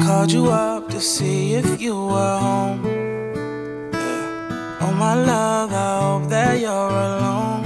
called you up to see if you were home. Yeah. Oh my love, I hope that you're alone.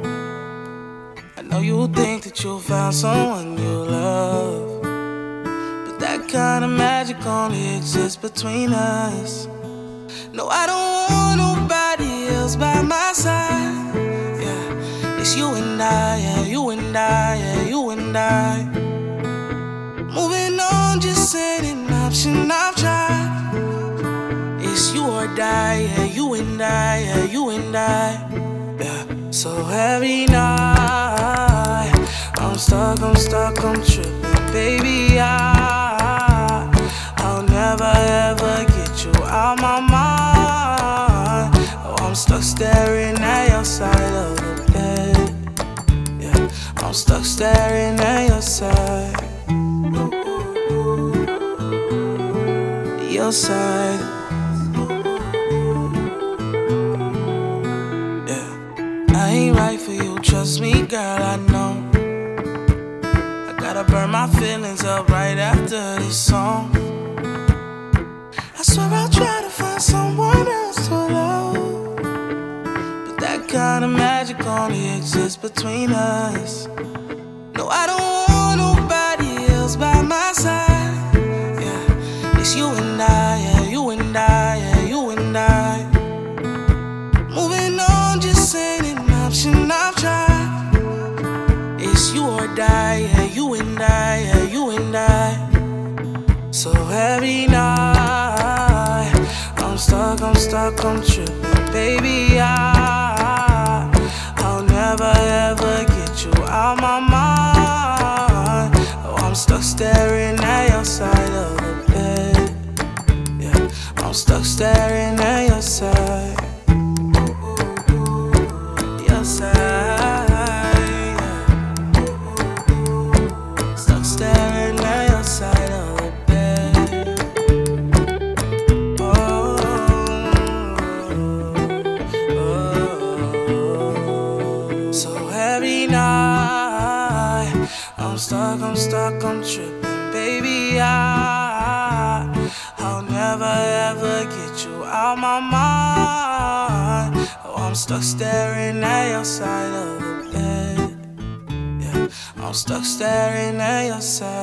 I know you think that you found someone you love, but that kind of magic only exists between us. No, I don't want nobody else by my side. Yeah, it's you and I, yeah, you and I, yeah, you and I. Moving on just ain't an option I've tried. It's you or die, yeah, you and I, yeah, you and I. Yeah, so every night I'm stuck, I'm tripping, baby. I'll never ever get you out my mind. Oh, I'm stuck staring at your side of the bed. Yeah, I'm stuck staring at your side. Your side. Yeah, I ain't right for you, trust me, girl, I know. I gotta burn my feelings up right after this song. I swear I'll try to find someone else to love, but that kind of magic only exists between us. No, I don't want nobody else by my side. Yeah, it's you and I, yeah, you and I, yeah, you and I. Moving on just ain't an option I've tried. It's you or die, yeah, you and I, yeah, you and I. So every night I'm tripping, baby. I'll never ever get you out my mind. Oh, I'm stuck staring at your side of the bed. Yeah, I'm stuck staring at your side. Your side, yeah. Stuck staring at your side of the bed. Oh, oh. So every night I'm tripping, baby. I'll never ever get you out my mind. Oh, I'm stuck staring at your side of the bed. Yeah, I'm stuck staring at your side.